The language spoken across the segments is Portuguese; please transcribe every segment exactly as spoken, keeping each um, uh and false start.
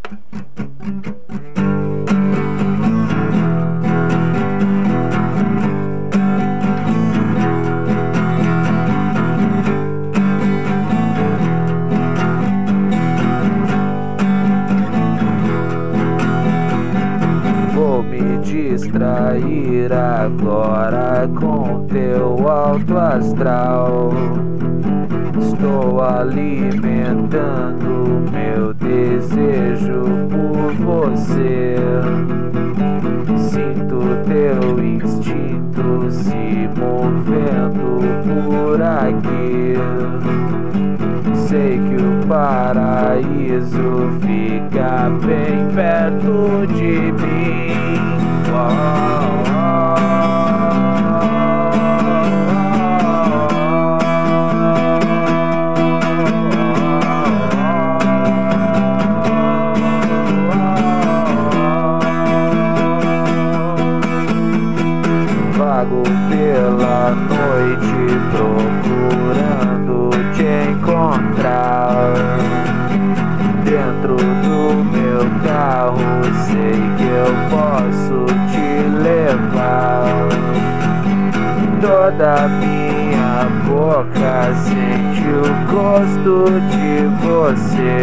Me distrair agora com teu alto astral. Estou alimentando meu desejo por você. Sinto teu instinto se movendo por aqui. Sei que o paraíso fica bem perto de mim. Oh, oh, vago pela noite procurando te encontrar. Dentro do meu carro sei que eu posso te levar. Toda minha boca sente o gosto de você.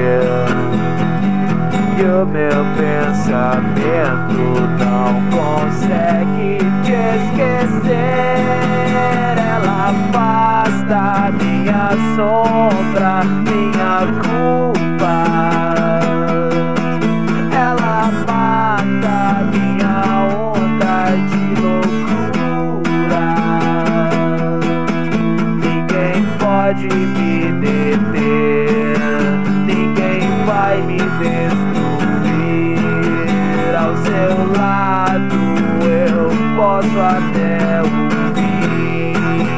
E o meu pensamento não consegue te esquecer. Ela afasta minha sombra, minha culpa. Ela mata minha onda de loucura. Ninguém pode me deter, ninguém vai me destruir. Ao seu lado eu posso até o fim.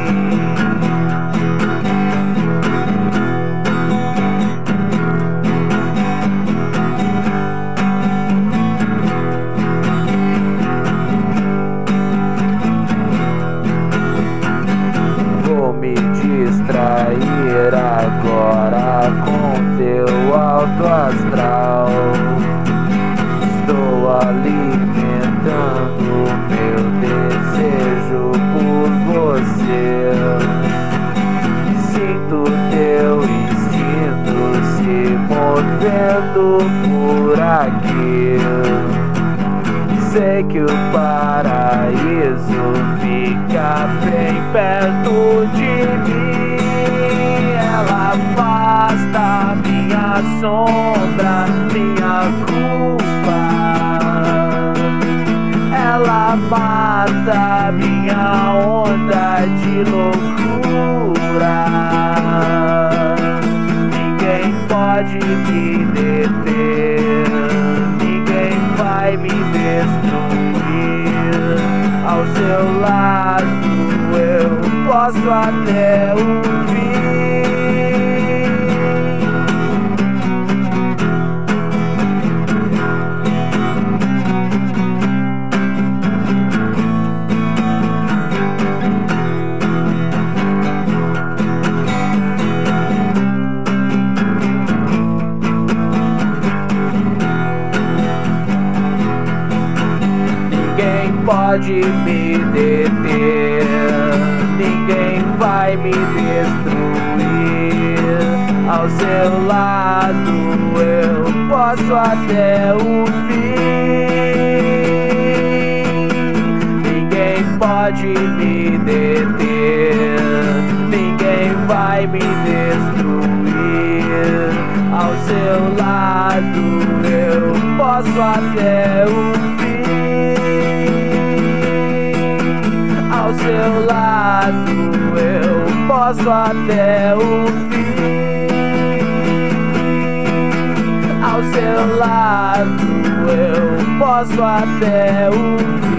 Vou me distrair agora com teu alto astral. Estou alimentando meu desejo por você. Sinto teu instinto se movendo por aqui. Sei que o paraíso fica bem perto de mim. Ela afasta minha sombra, minha culpa. Ela mata minha onda de loucura. Ninguém pode me deter, ninguém vai me destruir. Ao seu lado eu posso até o fim. Ninguém pode me deter, ninguém vai me destruir. Ao seu lado eu posso até o fim. Ninguém pode me deter, ninguém vai me destruir. Ao seu lado eu posso até o fim. Ao seu lado eu posso até o fim. Ao seu lado eu posso até o fim.